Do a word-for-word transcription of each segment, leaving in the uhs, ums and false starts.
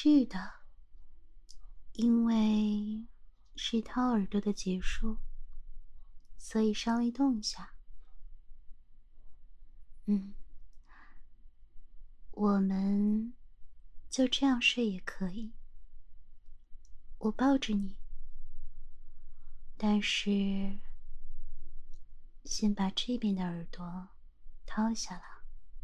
是的，因为是掏耳朵的结束，所以稍微动一下。嗯，我们就这样睡也可以。我抱着你，但是先把这边的耳朵掏下来。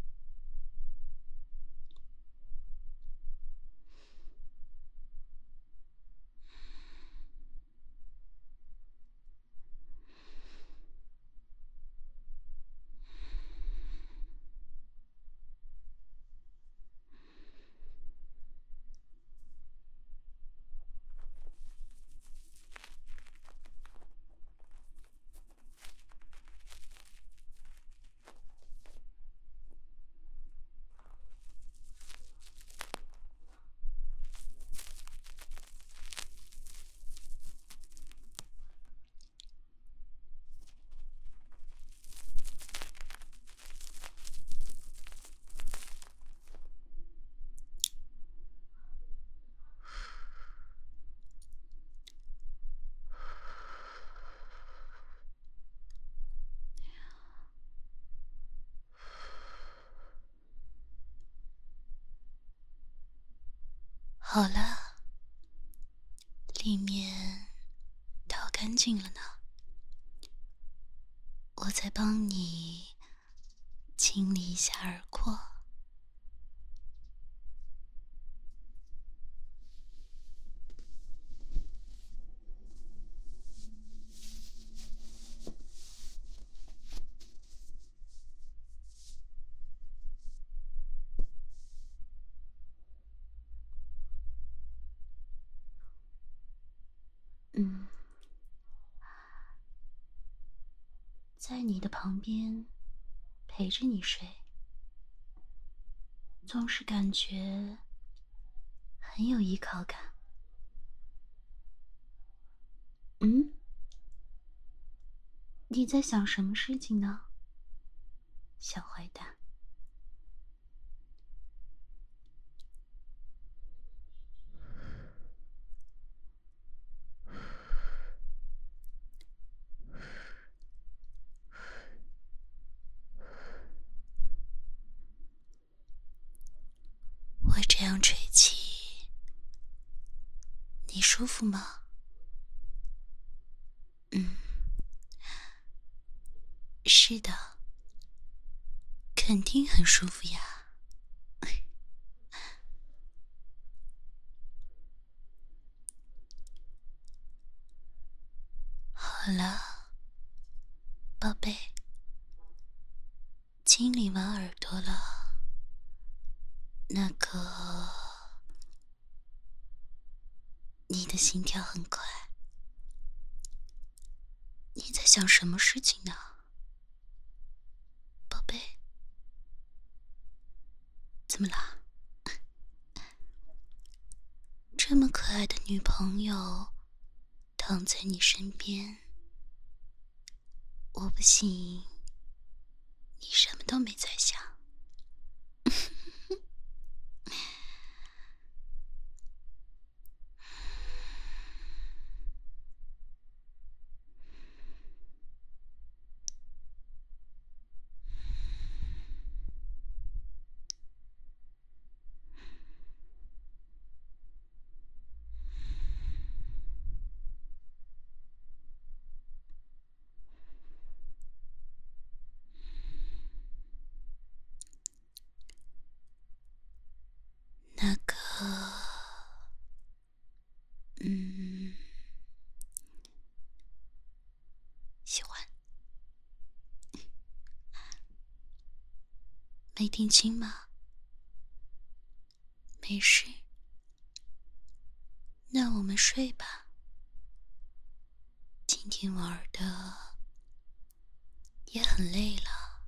好了，里面掏干净了呢。我再帮你清理一下耳廓。嗯，在你的旁边陪着你睡，总是感觉很有依靠感。嗯，你在想什么事情呢，小坏蛋？我这样吹气，你舒服吗？嗯，是的，肯定很舒服呀。好了，宝贝，清理完耳朵了，那个，你的心跳很快，你在想什么事情呢，宝贝？怎么啦？这么可爱的女朋友躺在你身边，我不信你什么都没在想。那个，嗯，喜欢。没听清吗？没事，那我们睡吧。今天玩的也很累了。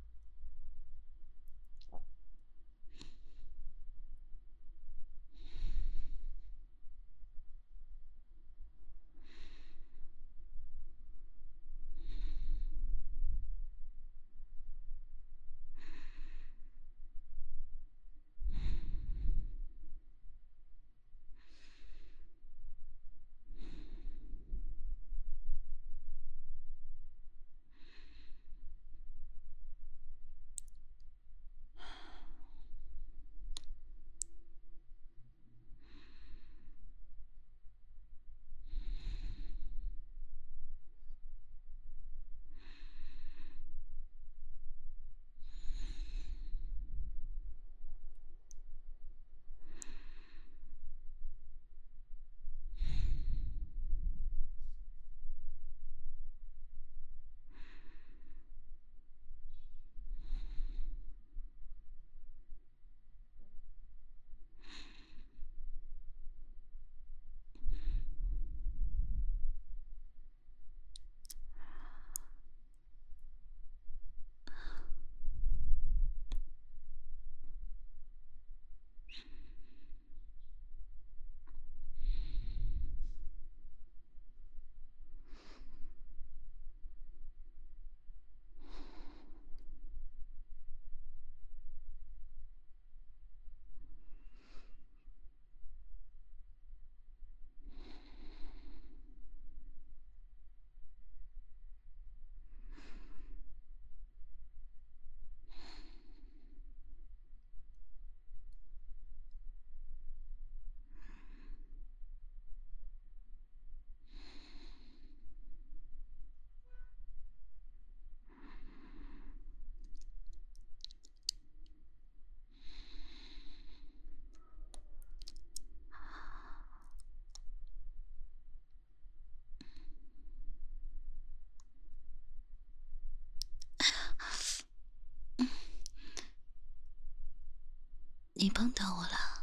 你碰到我了，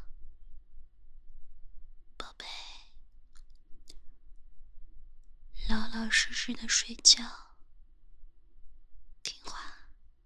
宝贝，老老实实的睡觉，听话。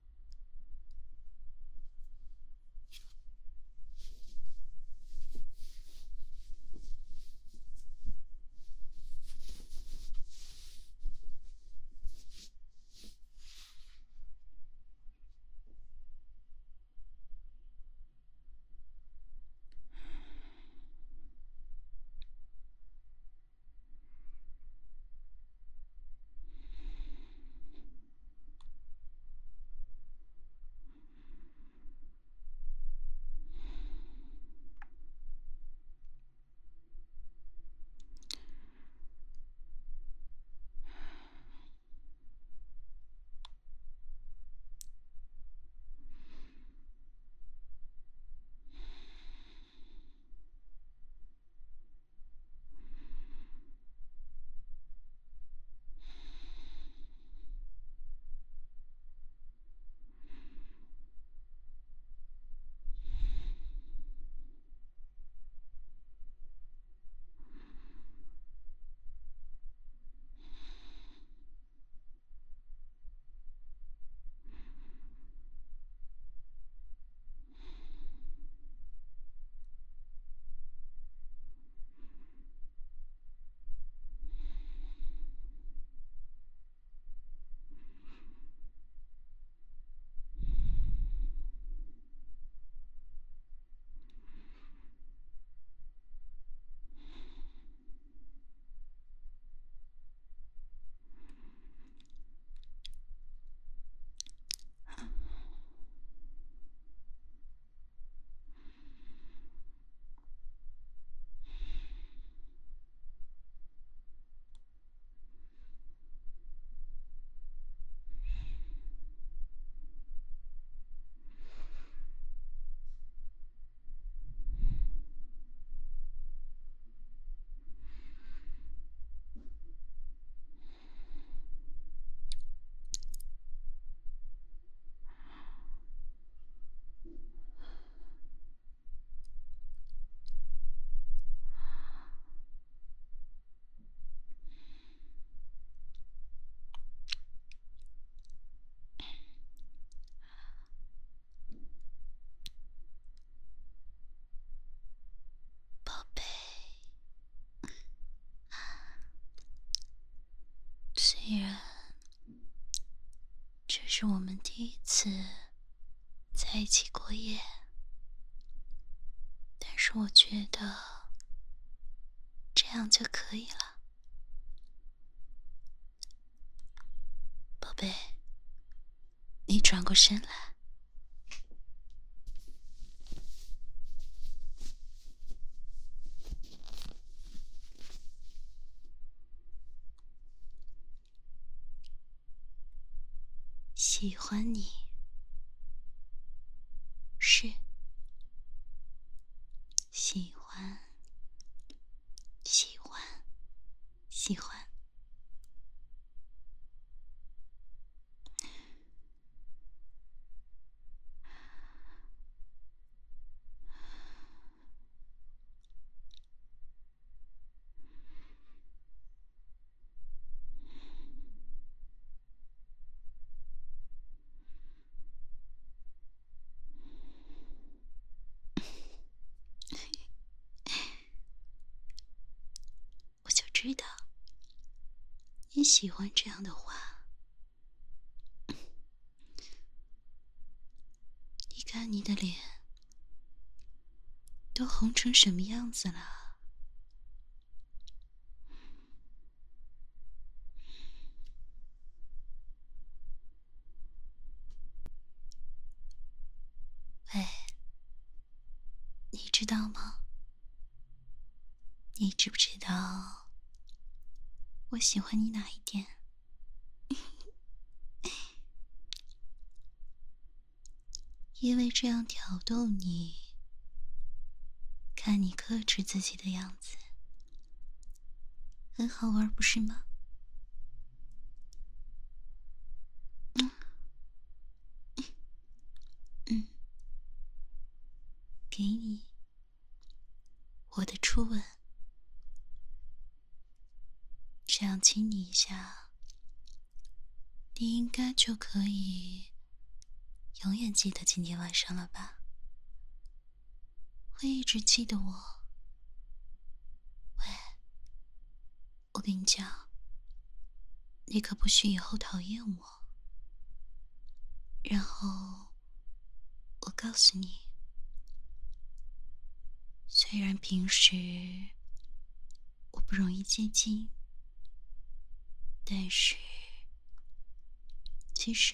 宝贝，虽然这是我们第一次在一起过夜，但是我觉得这样就可以了。宝贝，你转过身来。喜欢你，是喜欢，喜欢，喜欢。我就知道你喜欢这样的话。你看你的脸都红成什么样子了？喂，你知道吗？你知不知道我喜欢你哪一点？因为这样挑逗你，看你克制自己的样子，很好玩，不是吗？嗯，给这样亲你一下，你应该就可以永远记得今天晚上了吧？会一直记得我。喂，我跟你讲，你可不许以后讨厌我。然后，我告诉你，虽然平时我不容易接近，但是其实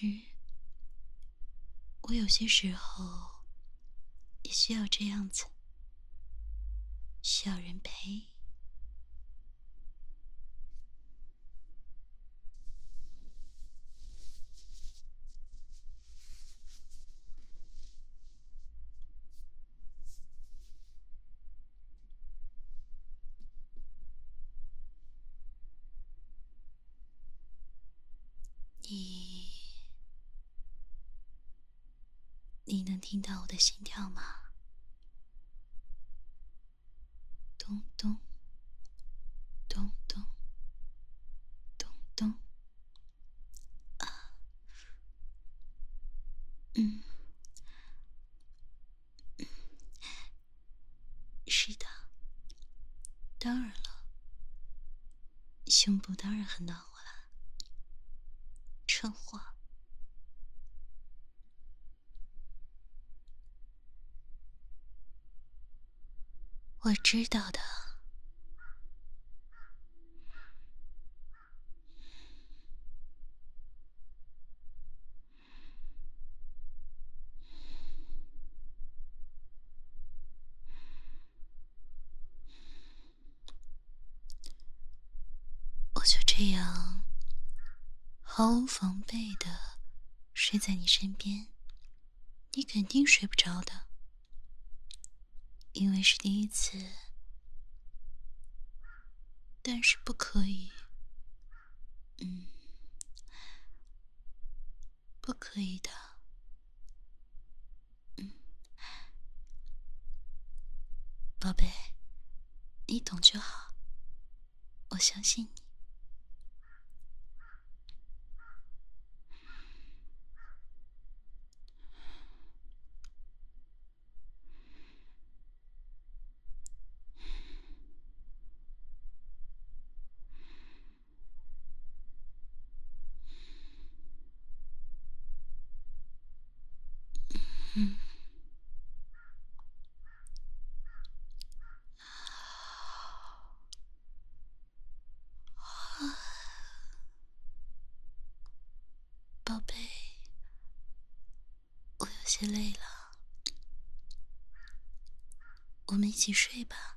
我有些时候也需要这样子，需要人陪。你，你能听到我的心跳吗？咚咚咚咚咚咚。啊，嗯，是的，当然了，胸部当然很暖和啦，蠢货。我知道的。我就这样毫无防备的睡在你身边，你肯定睡不着的，因为是第一次。但是不可以，嗯，不可以的，嗯，宝贝，你懂就好，我相信你。嗯，宝贝，我有些累了，我们一起睡吧。